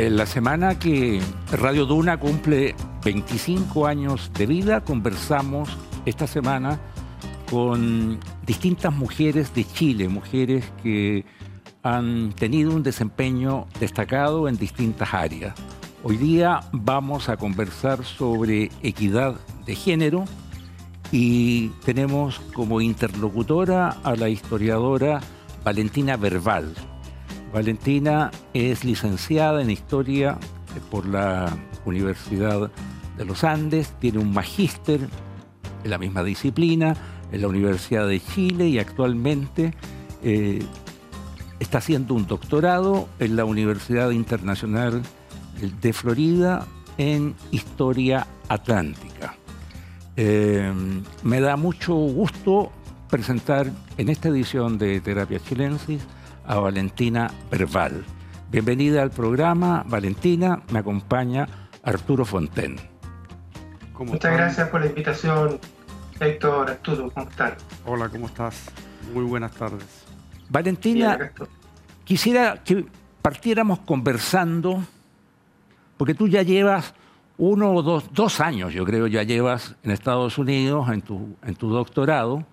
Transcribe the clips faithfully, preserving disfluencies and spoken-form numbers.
En la semana que Radio Duna cumple veinticinco años de vida, conversamos esta semana con distintas mujeres de Chile, mujeres que han tenido un desempeño destacado en distintas áreas. Hoy día vamos a conversar sobre equidad de género y tenemos como interlocutora a la historiadora Valentina Verbal. Valentina es licenciada en Historia por la Universidad de los Andes, tiene un magíster en la misma disciplina en la Universidad de Chile y actualmente eh, está haciendo un doctorado en la Universidad Internacional de Florida en Historia Atlántica. Eh, me da mucho gusto presentar en esta edición de Terapia Chilensis a Valentina Verbal. Bienvenida al programa, Valentina. Me acompaña Arturo Fonten. Muchas están? gracias por la invitación, Héctor, Arturo. ¿Cómo están? Hola, ¿cómo estás? Muy buenas tardes. Valentina, Bien, quisiera que partiéramos conversando, porque tú ya llevas uno o dos, dos años, yo creo, ya llevas en Estados Unidos en tu, en tu doctorado,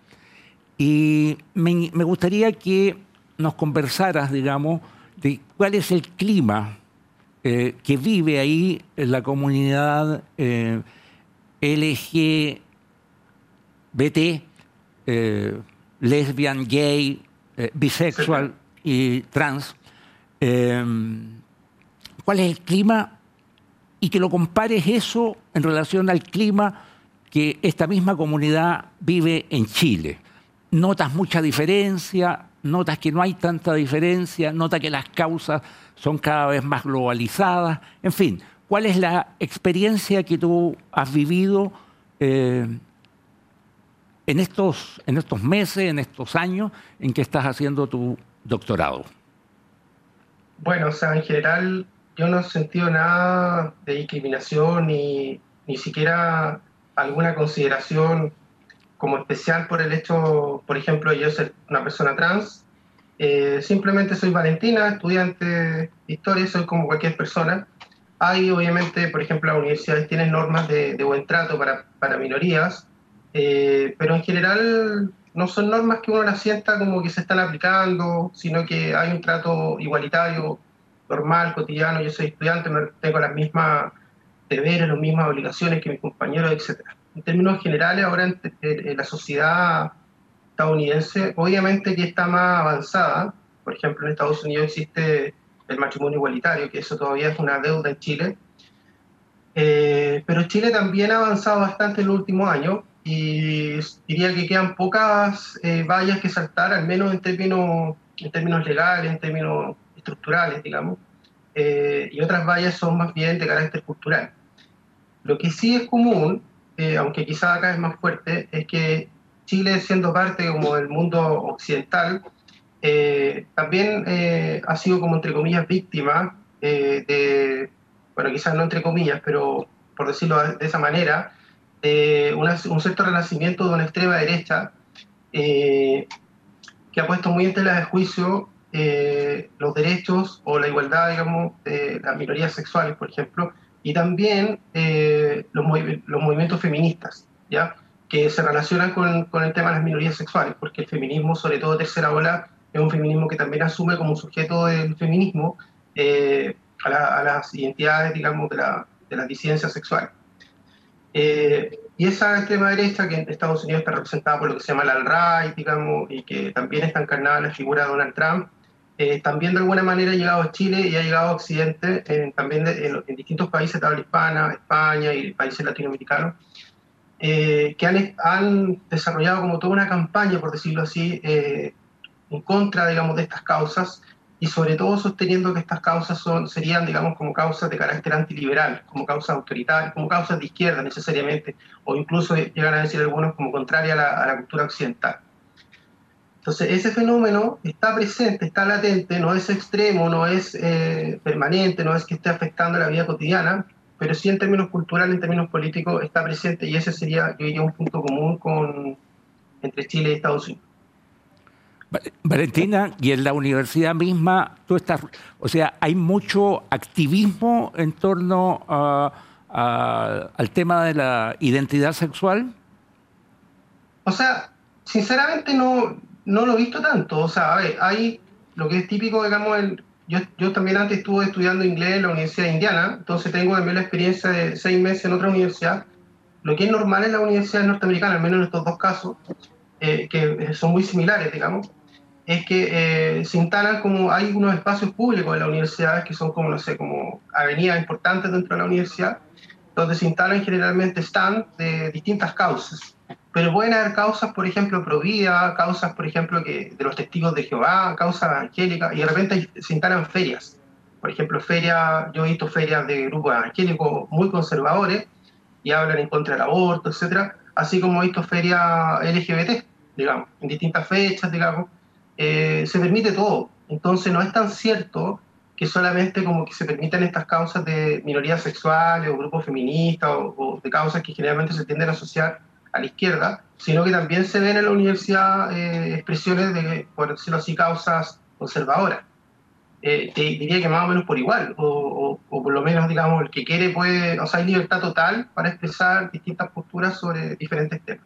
y me, me gustaría que nos conversaras, digamos, de cuál es el clima eh, que vive ahí en la comunidad eh, L G B T, eh, lesbian, gay, eh, bisexual y trans. Eh, ¿Cuál es el clima? Y que lo compares eso en relación al clima que esta misma comunidad vive en Chile. ¿Notas mucha diferencia? ¿Notas que no hay tanta diferencia? ¿Notas que las causas son cada vez más globalizadas? En fin, ¿cuál es la experiencia que tú has vivido eh, en, estos, en estos meses, en estos años en que estás haciendo tu doctorado? Bueno, o sea, en general yo no he sentido nada de discriminación ni, ni siquiera alguna consideración como especial por el hecho, por ejemplo, yo ser una persona trans. Eh, simplemente soy Valentina, estudiante de Historia, soy como cualquier persona. Hay, obviamente, por ejemplo, las universidades tienen normas de, de buen trato para, para minorías, eh, pero en general no son normas que uno las sienta como que se están aplicando, sino que hay un trato igualitario, normal, cotidiano. Yo soy estudiante, me tengo las mismas deberes, las mismas obligaciones que mis compañeros, etcétera. En términos generales, ahora en, en, en la sociedad estadounidense, obviamente que está más avanzada. Por ejemplo, en Estados Unidos existe el matrimonio igualitario, que eso todavía es una deuda en Chile. Eh, pero Chile también ha avanzado bastante en los últimos años y diría que quedan pocas eh, vallas que saltar, al menos en términos, en términos legales, en términos estructurales, digamos. Eh, y otras vallas son más bien de carácter cultural. Lo que sí es común, eh, aunque quizá acá es más fuerte, es que Chile, siendo parte como del mundo occidental, eh, también eh, ha sido como, entre comillas, víctima eh, de, bueno, quizás no entre comillas, pero por decirlo de esa manera, de una, un cierto renacimiento de una extrema derecha eh, que ha puesto muy en tela de juicio eh, los derechos o la igualdad, digamos, de las minorías sexuales, por ejemplo, y también eh, los, movi los movimientos feministas, ¿ya?, que se relacionan con, con el tema de las minorías sexuales, porque el feminismo, sobre todo tercera ola, es un feminismo que también asume como sujeto del feminismo eh, a, la, a las identidades, digamos, de, la, de las disidencias sexuales. Eh, y esa extrema derecha, que en Estados Unidos está representada por lo que se llama la alt-right, digamos, y que también está encarnada en la figura de Donald Trump, eh, también de alguna manera ha llegado a Chile y ha llegado a Occidente, eh, también de, en, en distintos países de habla hispana, España y países latinoamericanos, eh, que han, han desarrollado como toda una campaña, por decirlo así, eh, en contra, digamos, de estas causas, y sobre todo sosteniendo que estas causas son, serían, digamos, como causas de carácter antiliberal, como causas autoritarias, como causas de izquierda necesariamente, o incluso llegan a decir algunos como contraria a la, a la cultura occidental. Entonces, ese fenómeno está presente, está latente, no es extremo, no es eh, permanente, no es que esté afectando la vida cotidiana, pero sí en términos culturales, en términos políticos, está presente, y ese sería, yo diría, un punto común con, entre Chile y Estados Unidos. Valentina, y en la universidad misma, tú estás, o sea, hay mucho activismo en torno a, a, al tema de la identidad sexual. O sea, sinceramente no, no lo he visto tanto. O sea, a ver, hay lo que es típico, digamos, el, yo, yo también antes estuve estudiando inglés en la Universidad de Indiana, entonces tengo también la experiencia de seis meses en otra universidad. Lo que es normal en la universidad norteamericana, al menos en estos dos casos, eh, que son muy similares, digamos, es que eh, se instalan como, hay unos espacios públicos en la universidad que son como, no sé, como avenidas importantes dentro de la universidad, donde se instalan generalmente stands de distintas causas. Pero pueden haber causas, por ejemplo, pro vida, causas, por ejemplo, que, de los testigos de Jehová, causas evangélicas, y de repente se instalan ferias. Por ejemplo, ferias, yo he visto ferias de grupos evangélicos muy conservadores y hablan en contra del aborto, etcétera, así como he visto ferias L G B T, digamos, en distintas fechas, digamos, eh, se permite todo. Entonces no es tan cierto que solamente como que se permitan estas causas de minorías sexuales o grupos feministas o, o de causas que generalmente se tienden a asociar a la izquierda, sino que también se ven en la universidad eh, expresiones de, por decirlo así, causas conservadoras. Eh, te diría que más o menos por igual, o, o, o por lo menos, digamos, el que quiere puede, o sea, hay libertad total para expresar distintas posturas sobre diferentes temas.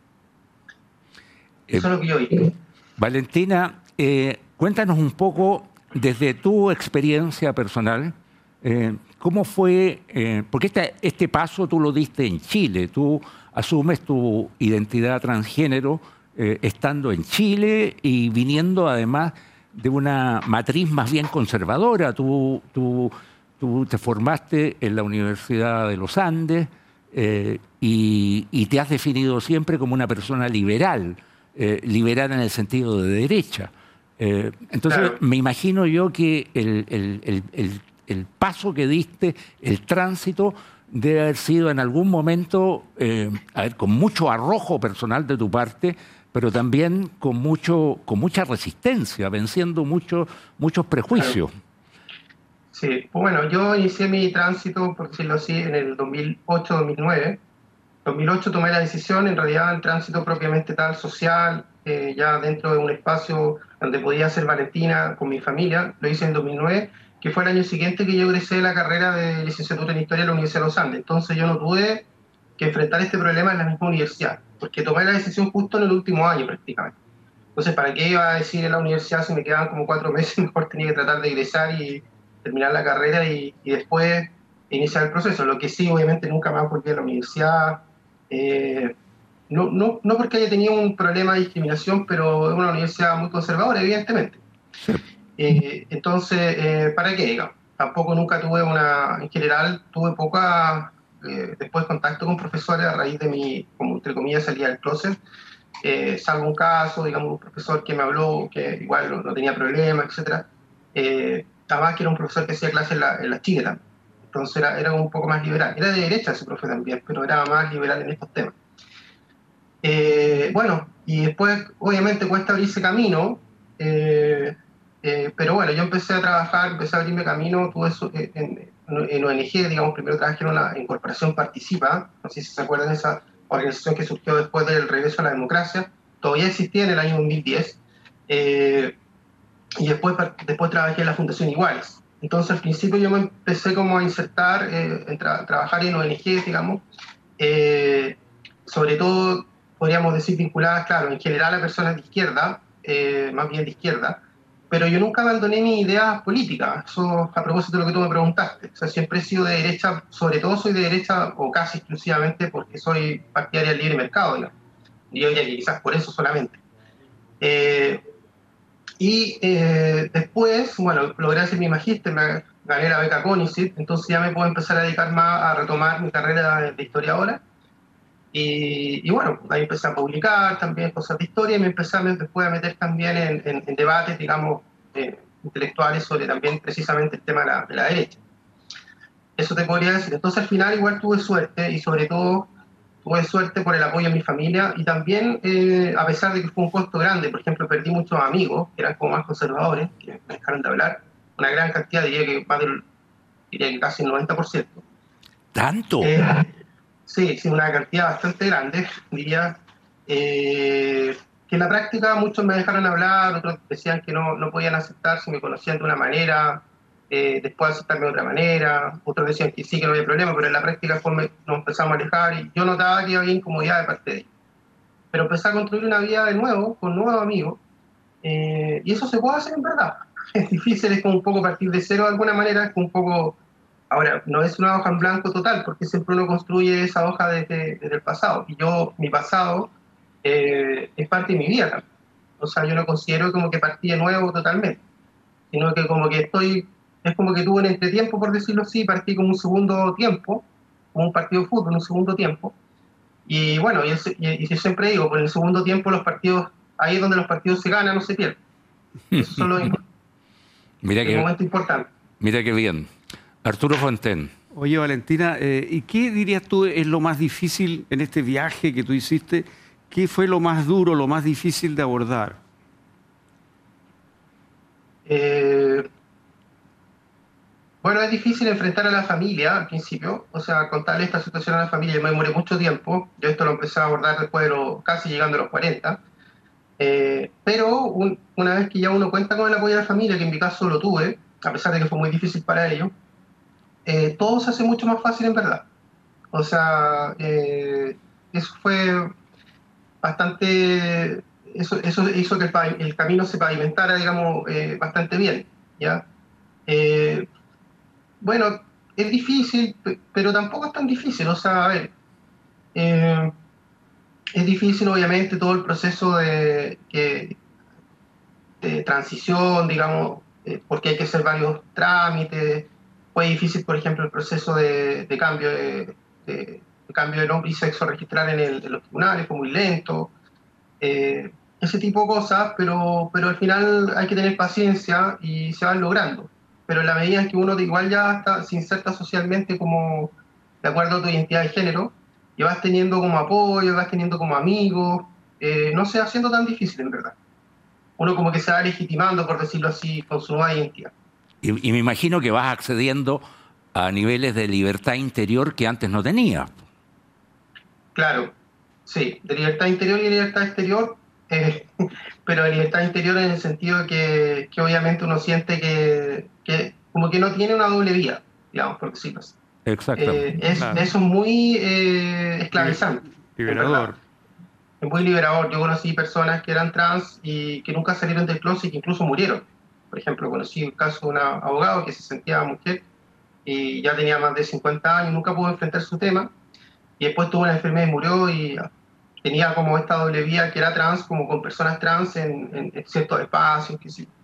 Eh, Eso es lo que yo digo. Valentina, eh, cuéntanos un poco desde tu experiencia personal, eh, ¿cómo fue? Eh, porque este, este paso tú lo diste en Chile, tú asumes tu identidad transgénero eh, estando en Chile y viniendo además de una matriz más bien conservadora. Tú, tú, tú te formaste en la Universidad de los Andes eh, y, y te has definido siempre como una persona liberal, eh, liberal en el sentido de derecha. Eh, entonces, claro, me imagino yo que el, el, el, el, el paso que diste, el tránsito, debe haber sido en algún momento, eh, a ver, con mucho arrojo personal de tu parte, pero también con mucho, con mucha resistencia, venciendo mucho, muchos prejuicios. Claro. Sí, pues bueno, yo inicié mi tránsito, por decirlo así, en el dos mil ocho dos mil nueve. dos mil ocho tomé la decisión, en realidad el tránsito propiamente tal, social, eh, ya dentro de un espacio donde podía ser Valentina con mi familia, lo hice en dos mil nueve, que fue el año siguiente que yo egresé de la carrera de licenciatura en Historia de la Universidad de los Andes. Entonces yo no tuve que enfrentar este problema en la misma universidad, porque tomé la decisión justo en el último año prácticamente. Entonces, ¿para qué iba a decir en la universidad si me quedaban como cuatro meses? Mejor tenía que tratar de egresar y terminar la carrera y, y después iniciar el proceso. Lo que sí, obviamente, nunca más volví a la universidad. Eh, no, no, no porque haya tenido un problema de discriminación, pero es una universidad muy conservadora, evidentemente. Eh, entonces, eh, ¿para qué, digamos? Tampoco nunca tuve una, en general, tuve poca, eh, después contacto con profesores a raíz de mi, como entre comillas, salida del closet. Eh, salvo un caso, digamos, un profesor que me habló, que igual no, no tenía problema, etcétera. Eh, además que era un profesor que hacía clases en la, en la Chile también. Entonces era, era un poco más liberal. Era de derecha ese profe también, pero era más liberal en estos temas. Eh, bueno, y después obviamente cuesta abrirse camino, eh, eh, pero bueno, yo empecé a trabajar, empecé a abrirme camino, tuve eso, eh, en, en O N G, digamos, primero trabajé en una en Corporación Participa, no sé si se acuerdan de esa organización que surgió después del regreso a la democracia, todavía existía en el año dos mil diez, eh, y después, después trabajé en la Fundación Iguales. Entonces al principio yo me empecé como a insertar, eh, en tra trabajar en O N G, digamos, eh, sobre todo, podríamos decir, vinculadas, claro, en general a personas de izquierda, eh, más bien de izquierda, pero yo nunca abandoné mis ideas políticas, eso a propósito de lo que tú me preguntaste. O sea, siempre he sido de derecha, sobre todo soy de derecha, o casi exclusivamente porque soy partidaria del libre mercado, ¿no? Yo diría que quizás por eso solamente. Eh, y eh, después, bueno, logré hacer mi magíster, me gané la beca CONICET, entonces ya me puedo empezar a dedicar más a retomar mi carrera de, de historiadora. Y, y bueno, ahí empecé a publicar también cosas de historia y me empecé a, después a meter también en, en, en debates, digamos, eh, intelectuales sobre también precisamente el tema de la, de la derecha. Eso te podría decir. Entonces al final igual tuve suerte y sobre todo tuve suerte por el apoyo de mi familia y también, eh, a pesar de que fue un costo grande, por ejemplo, perdí muchos amigos que eran como más conservadores, que me dejaron de hablar, una gran cantidad, diría que más del, diría que casi el noventa por ciento. ¿Tanto? Eh, Sí, sí, una cantidad bastante grande, diría. Eh, que en la práctica muchos me dejaron hablar, otros decían que no, no podían aceptar si me conocían de una manera, eh, después aceptarme de otra manera, otros decían que sí, que no había problema, pero en la práctica fue, me, nos empezamos a alejar y yo notaba que había incomodidad de parte de ellos. Pero empecé a construir una vida de nuevo, con nuevos amigos, eh, y eso se puede hacer en verdad. Es difícil, es como un poco partir de cero de alguna manera, es como un poco... Ahora, no es una hoja en blanco total, porque siempre uno construye esa hoja desde, desde el pasado, y yo, mi pasado, eh, es parte de mi vida también. O sea, yo no considero como que partí de nuevo totalmente, sino que como que estoy, es como que tuve un entretiempo, por decirlo así, partí como un segundo tiempo, como un partido de fútbol, un segundo tiempo, y bueno, y, ese, y, y yo siempre digo, por el segundo tiempo los partidos, ahí es donde los partidos se ganan, no se pierden. Eso es lo importante. Mira el que, momento importante. Mira qué bien. Arturo Fonten. Oye, Valentina, eh, ¿y qué dirías tú es lo más difícil en este viaje que tú hiciste? ¿Qué fue lo más duro, lo más difícil de abordar? Eh, bueno, es difícil enfrentar a la familia al principio, o sea, contarle esta situación a la familia. Yo me demoré mucho tiempo, yo esto lo empecé a abordar después de los, casi llegando a los cuarenta, eh, pero un, una vez que ya uno cuenta con el apoyo de la familia, que en mi caso lo tuve, a pesar de que fue muy difícil para ellos, eh, todo se hace mucho más fácil en verdad. O sea, eh, eso fue bastante, eso, eso hizo que el, el camino se pavimentara, digamos, eh, bastante bien, ¿ya? Eh, bueno, es difícil, pero tampoco es tan difícil, o sea, a ver, eh, es difícil obviamente todo el proceso de, que, de transición, digamos, eh, porque hay que hacer varios trámites. Fue difícil, por ejemplo, el proceso de, de cambio de, de, de cambio de nombre y sexo registrar en, el, en los tribunales, fue muy lento. Eh, ese tipo de cosas, pero, pero al final hay que tener paciencia y se van logrando. Pero en la medida en que uno de igual ya está, se inserta socialmente como de acuerdo a tu identidad de género, y vas teniendo como apoyo, vas teniendo como amigos, eh, no se va haciendo tan difícil en verdad. Uno como que se va legitimando, por decirlo así, con su nueva identidad. Y, y me imagino que vas accediendo a niveles de libertad interior que antes no tenías. Claro, sí, de libertad interior y libertad exterior, eh, pero de libertad interior en el sentido de que, que obviamente uno siente que, que como que no tiene una doble vía, digamos, por decirlo así. Exactamente. Eh, es, Claro. Eso es muy eh, esclavizante. Liberador. Es muy liberador. Yo conocí personas que eran trans y que nunca salieron del closet y que incluso murieron. Por ejemplo, conocí el caso de un abogado que se sentía mujer y ya tenía más de cincuenta años, nunca pudo enfrentar su tema, y después tuvo una enfermedad y murió, y tenía como esta doble vía que era trans, como con personas trans en, en, en ciertos espacios, que sí.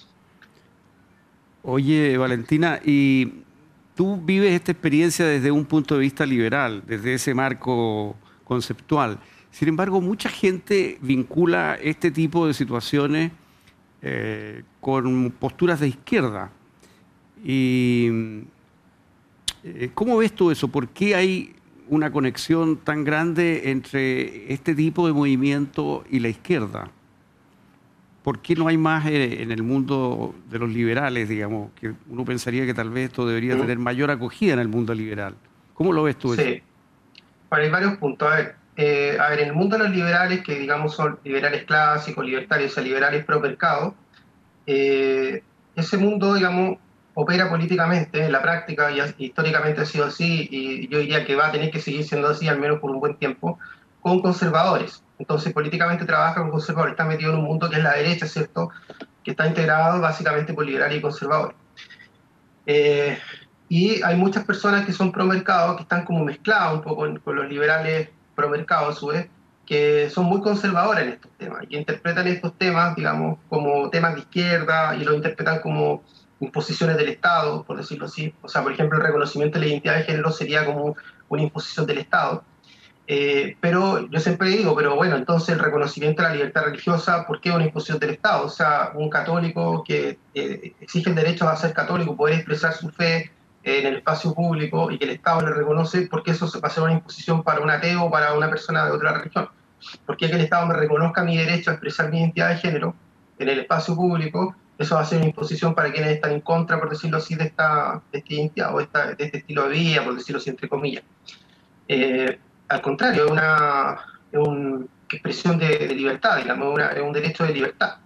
Oye, Valentina, y tú vives esta experiencia desde un punto de vista liberal, desde ese marco conceptual. Sin embargo, mucha gente vincula este tipo de situaciones eh, con posturas de izquierda. Y, eh, ¿cómo ves tú eso? ¿Por qué hay una conexión tan grande entre este tipo de movimiento y la izquierda? ¿Por qué no hay más eh, en el mundo de los liberales, digamos? Que uno pensaría que tal vez esto debería ¿Mm? tener mayor acogida en el mundo liberal. ¿Cómo lo ves tú eso? Sí, bueno, hay varios puntos. A ver, eh, a ver, en el mundo de los liberales, que digamos son liberales clásicos, libertarios, o sea, liberales pro mercado, eh, ese mundo, digamos, opera políticamente, en la práctica, y históricamente ha sido así, y yo diría que va a tener que seguir siendo así, al menos por un buen tiempo, con conservadores. Entonces, políticamente trabaja con conservadores, está metido en un mundo que es la derecha, ¿cierto?, que está integrado básicamente por liberales y conservadores. Eh, y hay muchas personas que son pro mercado, que están como mezcladas un poco con, con los liberales pro mercado a su vez, que son muy conservadoras en estos temas y que interpretan estos temas, digamos, como temas de izquierda y los interpretan como imposiciones del Estado, por decirlo así. O sea, por ejemplo, el reconocimiento de la identidad de género sería como una imposición del Estado. Eh, pero yo siempre digo, pero bueno, entonces el reconocimiento de la libertad religiosa, ¿por qué una imposición del Estado? O sea, un católico que eh, exige el derecho a ser católico, poder expresar su fe en el espacio público y que el Estado le reconoce, ¿por qué eso va a ser una imposición para un ateo o para una persona de otra religión? ¿Por qué que el Estado me reconozca mi derecho a expresar mi identidad de género en el espacio público? Eso va a ser una imposición para quienes están en contra, por decirlo así, de esta, de esta identidad o esta, de este estilo de vida, por decirlo así, entre comillas. Eh, al contrario, es, una, es, un, expresión de, de libertad, digamos, una, es un derecho de libertad.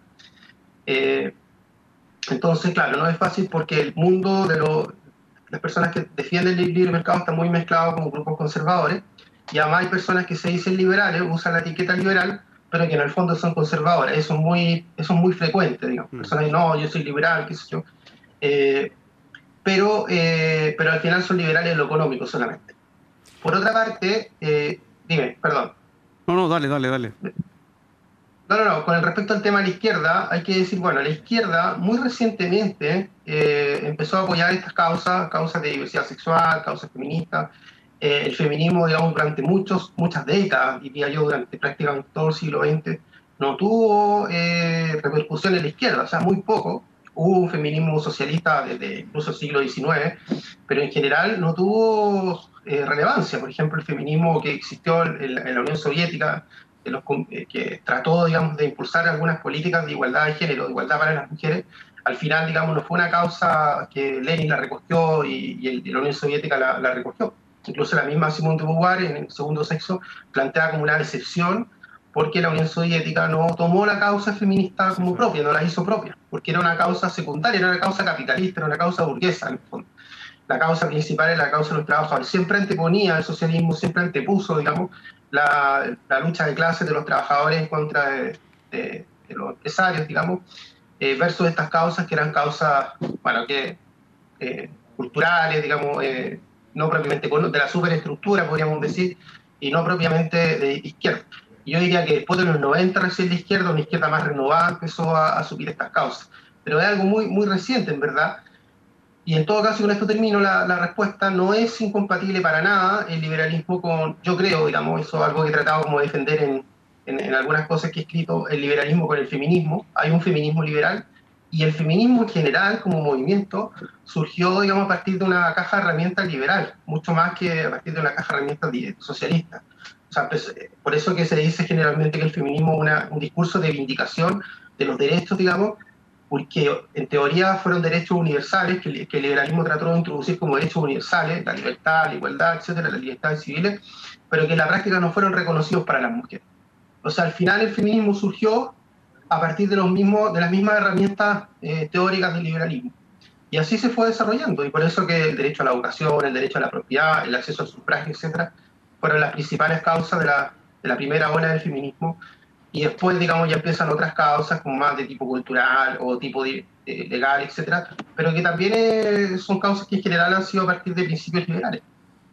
Eh, entonces, claro, no es fácil porque el mundo de lo, las personas que defienden el libre mercado está muy mezclado con grupos conservadores, y además hay personas que se dicen liberales, usan la etiqueta liberal, pero que en el fondo son conservadoras. Eso es muy, eso es muy frecuente, digamos. Personas que no, yo soy liberal, qué sé yo. Eh, pero, eh, pero al final son liberales en lo económico solamente. Por otra parte, eh, dime, perdón. No, no, dale, dale, dale. No, no, no, con respecto al tema de la izquierda, hay que decir, bueno, la izquierda muy recientemente eh, empezó a apoyar estas causas, causas de diversidad sexual, causas feministas. Eh, el feminismo, digamos, durante muchos, muchas décadas, diría yo, durante prácticamente todo el siglo veinte, no tuvo eh, repercusión en la izquierda, o sea, muy poco. Hubo un feminismo socialista desde incluso el siglo diecinueve, pero en general no tuvo eh, relevancia. Por ejemplo, el feminismo que existió en la, en la Unión Soviética, de los, eh, que trató, digamos, de impulsar algunas políticas de igualdad de género, de igualdad para las mujeres, al final, digamos, no fue una causa que Lenin la recogió y, y, el, y la Unión Soviética la, la recogió. Incluso la misma Simone de Beauvoir, en el Segundo Sexo, plantea como una decepción porque la Unión Soviética no tomó la causa feminista como propia, no la hizo propia, porque era una causa secundaria, era una causa capitalista, era una causa burguesa, en el fondo. La causa principal era la causa de los trabajadores. Siempre anteponía el socialismo, siempre antepuso, digamos, la, la lucha de clases de los trabajadores en contra de, de, de los empresarios, digamos, eh, versus estas causas que eran causas, bueno, que eh, culturales, digamos, eh, no propiamente de la superestructura, podríamos decir, y no propiamente de izquierda. Yo diría que después de los noventa, recién la izquierda, una izquierda más renovada, empezó a, a subir estas causas. Pero es algo muy, muy reciente, en verdad. Y en todo caso, con esto termino la, la respuesta, no es incompatible para nada el liberalismo con, yo creo, digamos, eso es algo que he tratado como de defender en, en, en algunas cosas que he escrito, el liberalismo con el feminismo. Hay un feminismo liberal, y el feminismo en general, como movimiento, surgió, digamos, a partir de una caja de herramientas liberal, mucho más que a partir de una caja de herramientas socialista. O sea, pues, por eso que se dice generalmente que el feminismo es una, un discurso de vindicación de los derechos, digamos, porque en teoría fueron derechos universales que, que el liberalismo trató de introducir como derechos universales, la libertad, la igualdad, etcétera, las libertades civiles, pero que en la práctica no fueron reconocidos para las mujeres. O sea, al final el feminismo surgió a partir de, los mismos, de las mismas herramientas eh, teóricas del liberalismo. Y así se fue desarrollando, y por eso que el derecho a la educación, el derecho a la propiedad, el acceso al sufragio, etcétera, fueron las principales causas de la, de la primera ola del feminismo. Y después, digamos, ya empiezan otras causas como más de tipo cultural o tipo de, de legal, etcétera, pero que también eh, son causas que en general han sido a partir de principios liberales.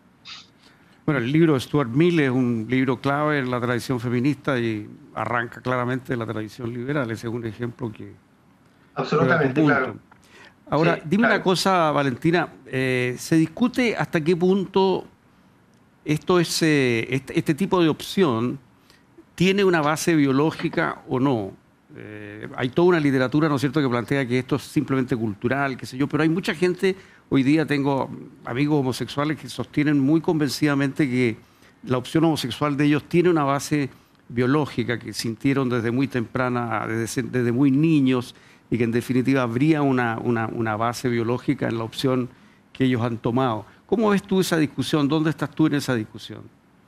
Bueno, el libro de Stuart Mill es un libro clave en la tradición feminista y arranca claramente de la tradición liberal. Ese es un ejemplo que... Absolutamente, claro. Ahora, sí, dime claro. una cosa, Valentina. Eh, ¿se discute hasta qué punto esto es, eh, este, este tipo de opción tiene una base biológica o no? Eh, hay toda una literatura, ¿no es cierto?, que plantea que esto es simplemente cultural, qué sé yo, pero hay mucha gente, hoy día tengo amigos homosexuales que sostienen muy convencidamente que la opción homosexual de ellos tiene una base biológica, que sintieron desde muy temprana, desde, desde muy niños, y que en definitiva habría una, una, una base biológica en la opción que ellos han tomado. ¿Cómo ves tú esa discusión? ¿Dónde estás tú en esa discusión?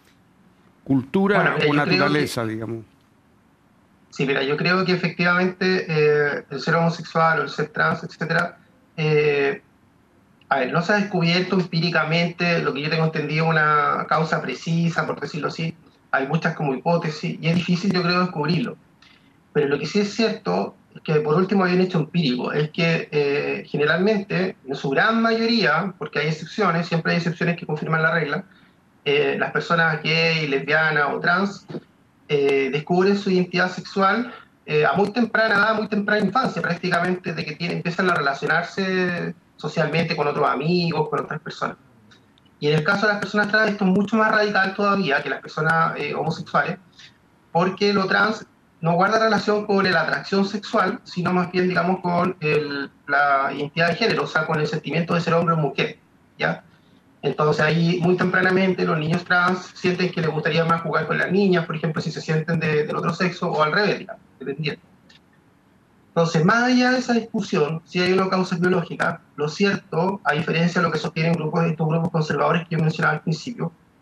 ¿Cultura bueno, mira, o naturaleza, que, digamos? Sí, mira, yo creo que efectivamente eh, el ser homosexual o el ser trans, etcétera, eh, a ver, no se ha descubierto empíricamente, lo que yo tengo entendido, una causa precisa, por decirlo así. Hay muchas como hipótesis y es difícil, yo creo, descubrirlo. Pero lo que sí es cierto es que, por último, hay un hecho empírico, es que eh, generalmente, en su gran mayoría, porque hay excepciones, siempre hay excepciones que confirman la regla, eh, las personas gay, lesbianas o trans eh, descubren su identidad sexual eh, a muy temprana edad, muy temprana infancia, prácticamente, de que tienen, empiezan a relacionarse socialmente con otros amigos, con otras personas. Y en el caso de las personas trans esto es mucho más radical todavía que las personas eh, homosexuales, porque lo trans no guarda relación con la atracción sexual, sino más bien, digamos, con el, la identidad de género, o sea, con el sentimiento de ser hombre o mujer, ¿ya? Entonces ahí muy tempranamente los niños trans sienten que les gustaría más jugar con las niñas, por ejemplo, si se sienten de, del otro sexo, o al revés, digamos, dependiendo. Entonces, más allá de esa discusión, si hay una causa biológica, lo cierto, a diferencia de lo que sostienen grupos, estos grupos conservadores que yo mencionaba al principio,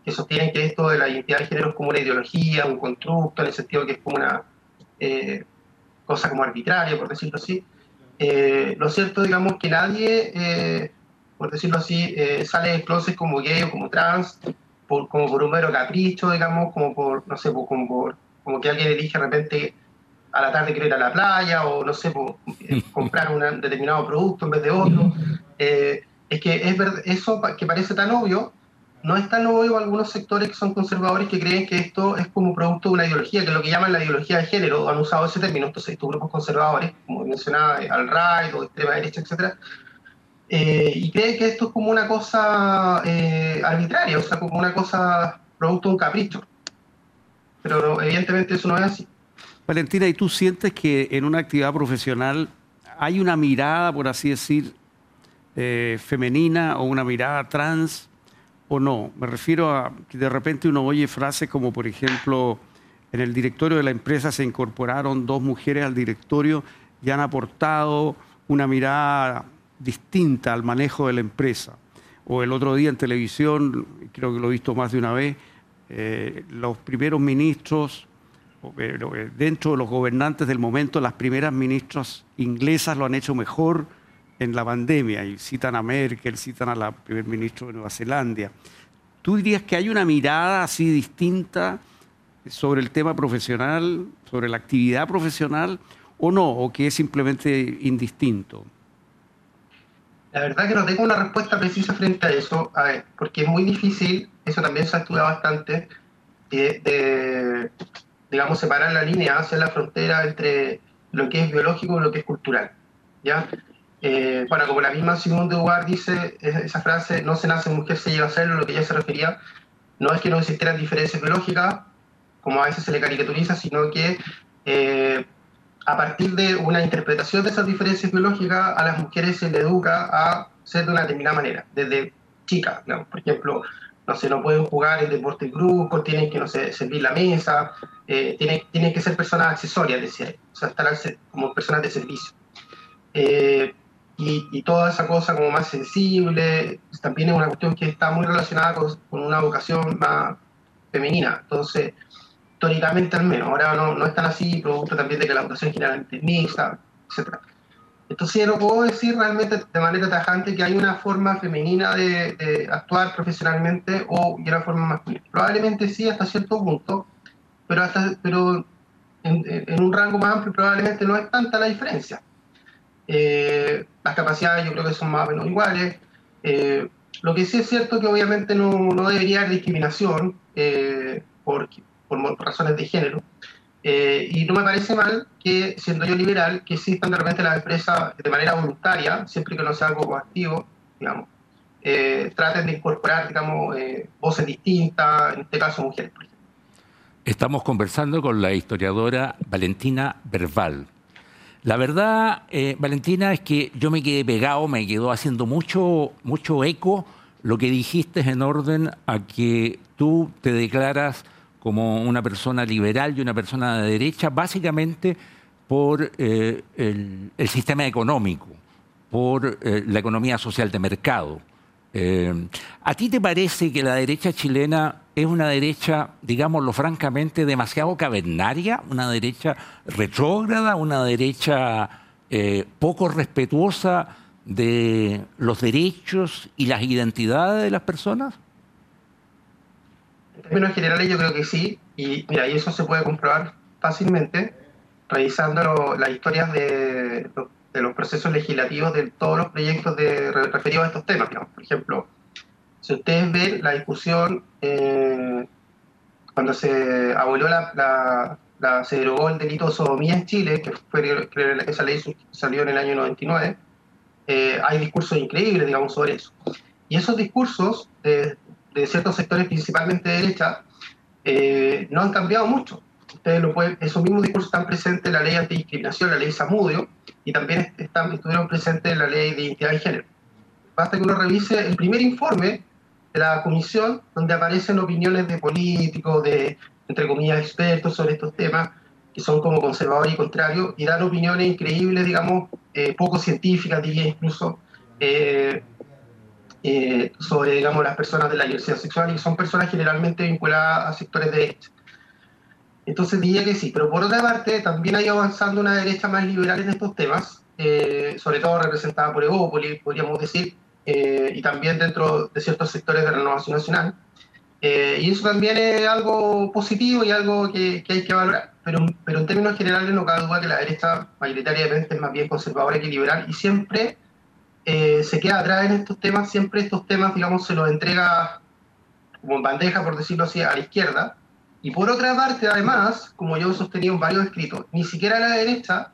que sostienen que esto de la identidad de género es como una ideología, un constructo, en el sentido que es como una eh, cosa como arbitraria, por decirlo así. Eh, lo cierto, digamos, que nadie, eh, por decirlo así, eh, sale del closet como gay o como trans, por, como por un mero capricho, digamos, como por, no sé, por, como, por, como que alguien elige de repente a la tarde quiero ir a la playa, o no sé, por, eh, comprar un determinado producto en vez de otro. Eh, es que es verdad, eso que parece tan obvio, no es tan obvio a algunos sectores que son conservadores que creen que esto es como producto de una ideología, que es lo que llaman la ideología de género, han usado ese término, entonces estos grupos conservadores, como mencionaba, eh, alt-right o extrema derecha, etcétera, eh, y creen que esto es como una cosa eh, arbitraria, o sea, como una cosa producto de un capricho. Pero no, evidentemente eso no es así. Valentina, ¿y tú sientes que en una actividad profesional hay una mirada, por así decir, eh, femenina o una mirada trans o no? Me refiero a que de repente uno oye frases como, por ejemplo, en el directorio de la empresa se incorporaron dos mujeres al directorio y han aportado una mirada distinta al manejo de la empresa. O el otro día en televisión, creo que lo he visto más de una vez, eh, los primeros ministros, dentro de los gobernantes del momento, las primeras ministras inglesas lo han hecho mejor en la pandemia, y citan a Merkel, citan a la primer ministra de Nueva Zelanda. ¿Tú dirías que hay una mirada así distinta sobre el tema profesional, sobre la actividad profesional, o no, o que es simplemente indistinto? La verdad que no tengo una respuesta precisa frente a eso, a ver, porque es muy difícil, eso también se ha estudiado bastante, de, de digamos, separar la línea hacia la frontera entre lo que es biológico y lo que es cultural, ¿ya? Eh, bueno, como la misma Simone de Beauvoir dice, esa frase, no se nace mujer, se llega a serlo, lo que ella se refería, no es que no existieran diferencias biológicas, como a veces se le caricaturiza, sino que eh, a partir de una interpretación de esas diferencias biológicas, a las mujeres se les educa a ser de una determinada manera, desde chicas, digamos. Por ejemplo, no sé, no pueden jugar en deporte en grupo, tienen que, no sé, servir la mesa, eh, tienen, tienen que ser personas accesorias, decía él, o sea, estar como personas de servicio. Eh, y, y toda esa cosa como más sensible, también es una cuestión que está muy relacionada con, con una vocación más femenina. Entonces, históricamente al menos, ahora no, no es tan así, producto también de que la educación generalmente es mixta, etcétera. Entonces, no puedo decir realmente de manera tajante que hay una forma femenina de, de actuar profesionalmente o una forma masculina. Probablemente sí, hasta cierto punto, pero, hasta, pero en, en un rango más amplio probablemente no es tanta la diferencia. Eh, las capacidades yo creo que son más o menos iguales. Eh, lo que sí es cierto que obviamente no, no debería haber discriminación eh, por, por razones de género. Eh, y no me parece mal que, siendo yo liberal, que existan de repente las empresas de manera voluntaria, siempre que no sea algo coactivo, digamos, eh, traten de incorporar, digamos, eh, voces distintas, en este caso mujeres, por ejemplo. Estamos conversando con la historiadora Valentina Verbal. La verdad, eh, Valentina, es que yo me quedé pegado, me quedó haciendo mucho, mucho eco lo que dijiste en orden a que tú te declaras como una persona liberal y una persona de derecha, básicamente por eh, el, el sistema económico, por eh, la economía social de mercado. Eh, ¿A ti te parece que la derecha chilena es una derecha, digámoslo francamente, demasiado cavernaria, una derecha retrógrada, una derecha eh, poco respetuosa de los derechos y las identidades de las personas? En términos generales yo creo que sí, y mira, y eso se puede comprobar fácilmente revisando lo, las historias de, de los procesos legislativos de todos los proyectos de, referidos a estos temas, digamos. Por ejemplo, si ustedes ven la discusión eh, cuando se abolió la, la, la, se derogó el delito de sodomía en Chile, que fue, creo que esa ley salió en el año noventa y nueve, eh, hay discursos increíbles, digamos, sobre eso. Y esos discursos de, de ciertos sectores, principalmente de derecha, eh, no han cambiado mucho. Ustedes lo pueden, esos mismos discursos están presentes en la ley antidiscriminación, la ley Zamudio, y también están, estuvieron presentes en la ley de identidad de género. Basta que uno revise el primer informe de la comisión, donde aparecen opiniones de políticos, de, entre comillas, expertos sobre estos temas, que son como conservadores y contrarios, y dan opiniones increíbles, digamos, eh, poco científicas, diría incluso, eh, eh, sobre, digamos, las personas de la diversidad sexual, y son personas generalmente vinculadas a sectores de derecha. Entonces diría que sí, pero por otra parte también ha ido avanzando una derecha más liberal en estos temas, eh, sobre todo representada por Evópolis, podríamos decir, eh, y también dentro de ciertos sectores de Renovación Nacional. Eh, y eso también es algo positivo y algo que, que hay que valorar. Pero, pero en términos generales no cabe duda que la derecha mayoritariamente es más bien conservadora que liberal, y siempre eh, se queda atrás en estos temas, siempre estos temas, digamos, se los entrega como en bandeja, por decirlo así, a la izquierda. Y por otra parte, además, como yo he sostenido en varios escritos, ni siquiera la derecha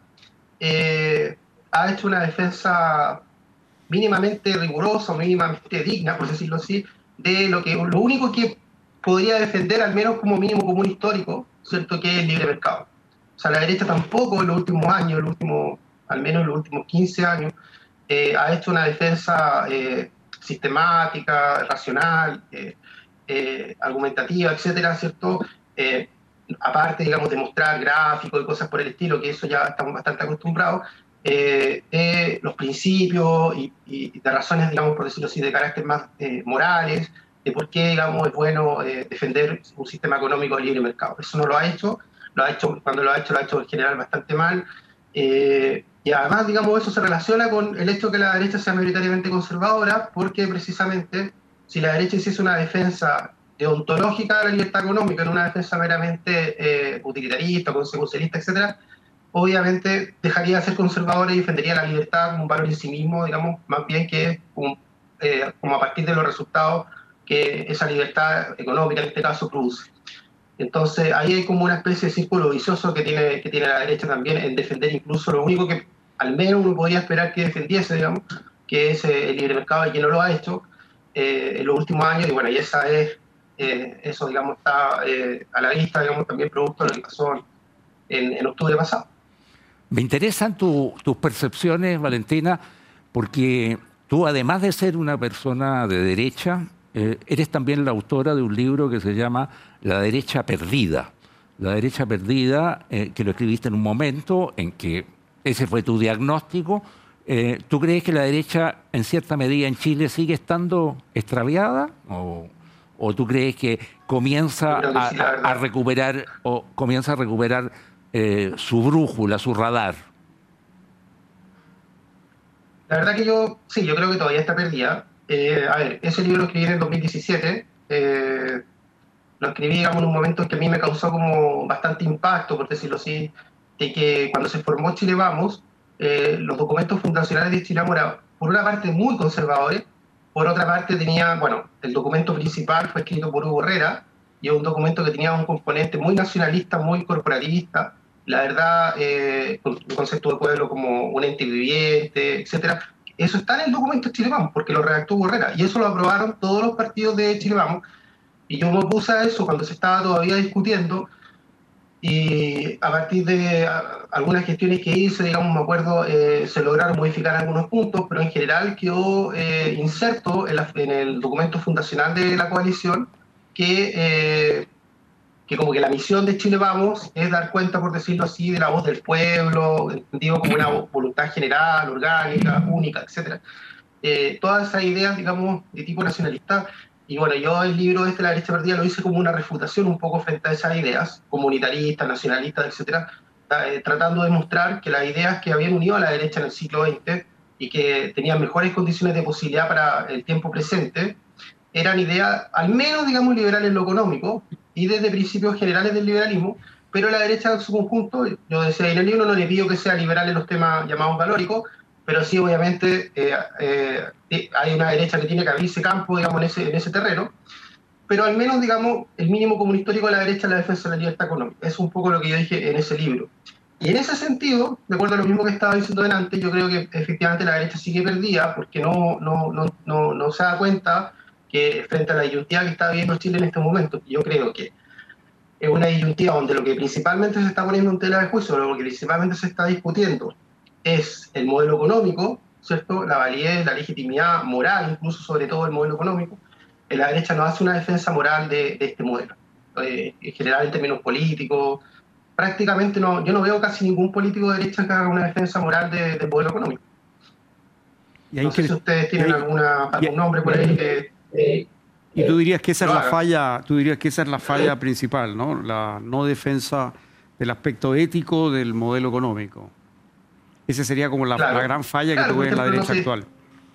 eh, ha hecho una defensa mínimamente rigurosa o mínimamente digna, por decirlo así, de lo que lo único que podría defender, al menos como mínimo común histórico, ¿cierto?, que es el libre mercado. O sea, la derecha tampoco en los últimos años, los últimos, al menos en los últimos quince años, eh, ha hecho una defensa eh, sistemática, racional, eh, eh, argumentativa, etcétera, ¿cierto? Eh, aparte, digamos, de mostrar gráficos y cosas por el estilo, que eso ya estamos bastante acostumbrados, eh, de los principios y, y de razones, digamos, por decirlo así, de carácter más eh, morales, de por qué, digamos, es bueno eh, defender un sistema económico de libre mercado. Eso no lo ha hecho, lo ha hecho, cuando lo ha hecho, lo ha hecho en general bastante mal, eh, y además, digamos, eso se relaciona con el hecho de que la derecha sea mayoritariamente conservadora, porque precisamente si la derecha hiciese una defensa deontológica de la libertad económica, en una defensa meramente eh, utilitarista, consecuencialista, etcétera, obviamente dejaría de ser conservadora y defendería la libertad como un valor en sí mismo, digamos, más bien que un, eh, como a partir de los resultados que esa libertad económica en este caso produce. Entonces ahí hay como una especie de círculo vicioso que tiene, que tiene la derecha también en defender incluso lo único que al menos uno podría esperar que defendiese, digamos, que es eh, el libre mercado, y que no lo ha hecho eh, en los últimos años. Y bueno, y esa es, eh, eso, digamos, está eh, a la vista, digamos, también producto de lo que pasó en, en octubre pasado. Me interesan tu, tus percepciones, Valentina, porque tú, además de ser una persona de derecha, eh, eres también la autora de un libro que se llama La derecha perdida. La derecha perdida, eh, que lo escribiste en un momento en que ese fue tu diagnóstico. Eh, ¿Tú crees que la derecha, en cierta medida, en Chile sigue estando extraviada? ¿O, o tú crees que comienza que a, sí, a, a recuperar o comienza a recuperar eh, su brújula, su radar? La verdad que yo, sí, yo creo que todavía está perdida. Eh, a ver, ese libro lo escribí en el dos mil diecisiete. Eh, lo escribí, digamos, en un momento que a mí me causó como bastante impacto, por decirlo así, de que cuando se formó Chile Vamos, eh, los documentos fundacionales de Chile Vamos eran, por una parte, muy conservadores, por otra parte tenía, bueno, el documento principal fue escrito por Hugo Herrera, y es un documento que tenía un componente muy nacionalista, muy corporativista, la verdad, eh, con un concepto de pueblo como un ente viviente, etcétera. Eso está en el documento de Chile Vamos, porque lo redactó Hugo Herrera, y eso lo aprobaron todos los partidos de Chile Vamos. Y yo me opuse a eso cuando se estaba todavía discutiendo, y a partir de a, algunas gestiones que hice, digamos, me acuerdo, eh, se lograron modificar algunos puntos, pero en general quedó eh, inserto en, la, en el documento fundacional de la coalición que, eh, que como que la misión de Chile Vamos es dar cuenta, por decirlo así, de la voz del pueblo, entendido como una voluntad general, orgánica, única, etcétera. Eh, todas esas ideas, digamos, de tipo nacionalista. Y bueno, yo el libro este, La derecha perdida, lo hice como una refutación un poco frente a esas ideas, comunitaristas, nacionalistas, etcétera, eh, tratando de mostrar que las ideas que habían unido a la derecha en el siglo veinte y que tenían mejores condiciones de posibilidad para el tiempo presente, eran ideas, al menos, digamos, liberales en lo económico y desde principios generales del liberalismo, pero la derecha en su conjunto, yo decía en el libro, no le pido que sea liberal en los temas llamados valóricos, pero sí, obviamente, eh, eh, hay una derecha que tiene que abrirse campo, digamos, en ese, en ese terreno, pero al menos, digamos, el mínimo común histórico de la derecha es la defensa de la libertad económica. Es un poco lo que yo dije en ese libro. Y en ese sentido, de acuerdo a lo mismo que estaba diciendo delante, yo creo que efectivamente la derecha sigue perdida porque no, no, no, no, no se da cuenta que frente a la disyuntiva que está viviendo Chile en este momento, yo creo que es una disyuntiva donde lo que principalmente se está poniendo en tela de juicio, lo que principalmente se está discutiendo, es el modelo económico, ¿cierto? La validez, la legitimidad moral, incluso sobre todo el modelo económico. La derecha no hace una defensa moral de, de este modelo. Eh, en general, en términos políticos, prácticamente no, yo no veo casi ningún político de derecha que haga una defensa moral de, del modelo económico. Y ahí no sé que, si ustedes tienen ahí, alguna, algún y, nombre por ahí que... Eh, y tú dirías que esa es la haga. falla, tú dirías que esa es la falla principal, ¿no? La no defensa del aspecto ético del modelo económico. Esa sería como la, claro. la gran falla claro, que tú ves en la ejemplo, derecha no sé, actual.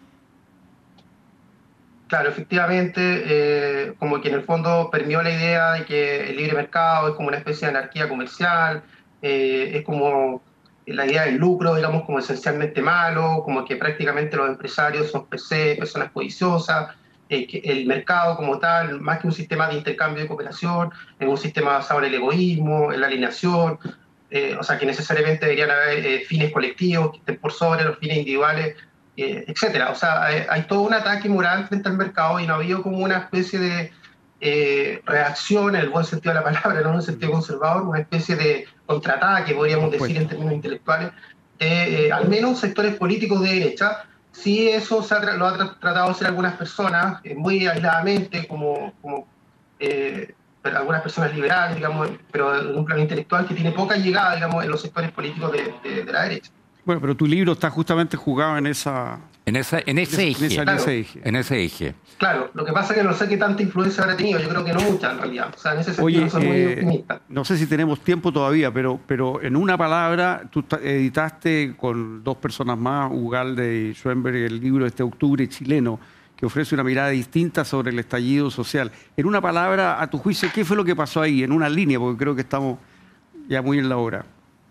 Claro, efectivamente, eh, como que en el fondo permeó la idea de que el libre mercado es como una especie de anarquía comercial, eh, es como la idea del lucro, digamos, como esencialmente malo, como que prácticamente los empresarios son per se personas codiciosas, eh, que el mercado como tal, más que un sistema de intercambio y cooperación, es un sistema basado en el egoísmo, en la alienación, eh, o sea, que necesariamente deberían haber eh, fines colectivos que estén por sobre los fines individuales, eh, etcétera. O sea, hay, hay todo un ataque moral frente al mercado y no ha habido como una especie de eh, reacción, en el buen sentido de la palabra, no en el sentido conservador, una especie de contraataque, podríamos decir en términos intelectuales, de eh, al menos sectores políticos de derecha. Sí, eso se ha, lo ha tratado de hacer algunas personas, eh, muy aisladamente, como, como eh, algunas personas liberales, digamos, pero en un plano intelectual que tiene poca llegada, digamos, en los sectores políticos de, de, de la derecha. Bueno, pero tu libro está justamente jugado en esa... En, esa, en ese en eje. esa- en Claro. ese eje. En ese eje. Claro, lo que pasa es que no sé qué tanta influencia habrá tenido, yo creo que no mucha en realidad. O sea, en ese sentido Oye, no soy muy eh, optimista. no sé si tenemos tiempo todavía, pero, pero en una palabra, tú ta- editaste con dos personas más, Ugalde y Schoenberg, el libro Este Octubre Chileno, que ofrece una mirada distinta sobre el estallido social. En una palabra, a tu juicio, ¿qué fue lo que pasó ahí? En una línea, porque creo que estamos ya muy en la hora.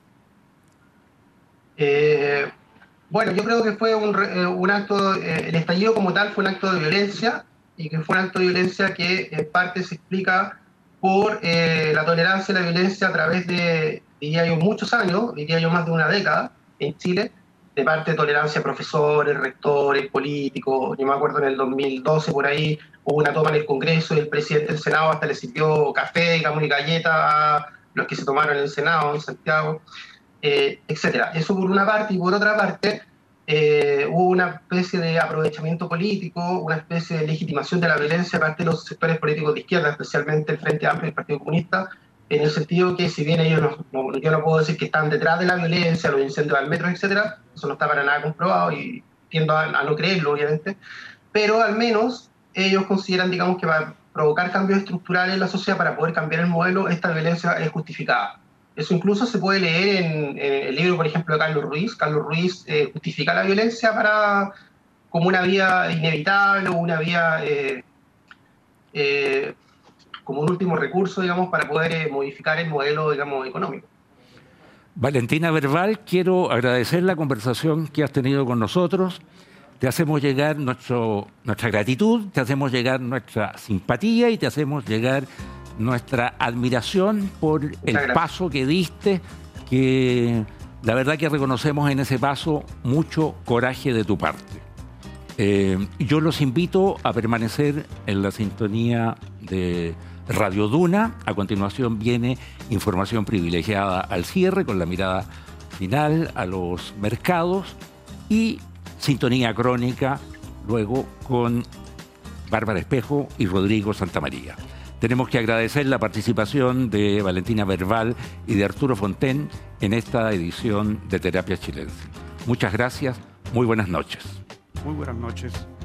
Eh, bueno, yo creo que fue un, re- eh, un acto, eh, el estallido como tal fue un acto de violencia y que fue un acto de violencia que en parte se explica por eh, la tolerancia y la violencia a través de, diría yo, muchos años, diría yo más de una década en Chile, de parte de tolerancia a profesores, rectores, políticos. Yo me acuerdo en el dos mil doce por ahí hubo una toma en el Congreso y el presidente del Senado hasta le sirvió café, digamos, y galleta a los que se tomaron en el Senado en Santiago. Eh, etcétera. Eso por una parte, y por otra parte eh, hubo una especie de aprovechamiento político, una especie de legitimación de la violencia parte de los sectores políticos de izquierda, especialmente el Frente Amplio y el Partido Comunista, en el sentido que si bien ellos no, no, yo no puedo decir que están detrás de la violencia, los incendios al metro, etcétera, eso no está para nada comprobado y tiendo a, a no creerlo, obviamente, pero al menos ellos consideran, digamos, que para provocar cambios estructurales en la sociedad, para poder cambiar el modelo, esta violencia es justificada. Eso incluso se puede leer en, en el libro, por ejemplo, de Carlos Ruiz. Carlos Ruiz eh, justifica la violencia para, como una vía inevitable o una vía eh, eh, como un último recurso, digamos, para poder eh, modificar el modelo, digamos, económico. Valentina Verbal, quiero agradecer la conversación que has tenido con nosotros. Te hacemos llegar nuestro, nuestra gratitud, te hacemos llegar nuestra simpatía y te hacemos llegar nuestra admiración por el gracias. paso que diste, que la verdad que reconocemos en ese paso mucho coraje de tu parte. Eh, yo los invito a permanecer en la sintonía de Radio Duna. A continuación viene información privilegiada al cierre con la mirada final a los mercados y sintonía crónica luego con Bárbara Espejo y Rodrigo Santamaría. Tenemos que agradecer la participación de Valentina Verbal y de Arturo Fonten en esta edición de Terapia Chilense. Muchas gracias, muy buenas noches. Muy buenas noches.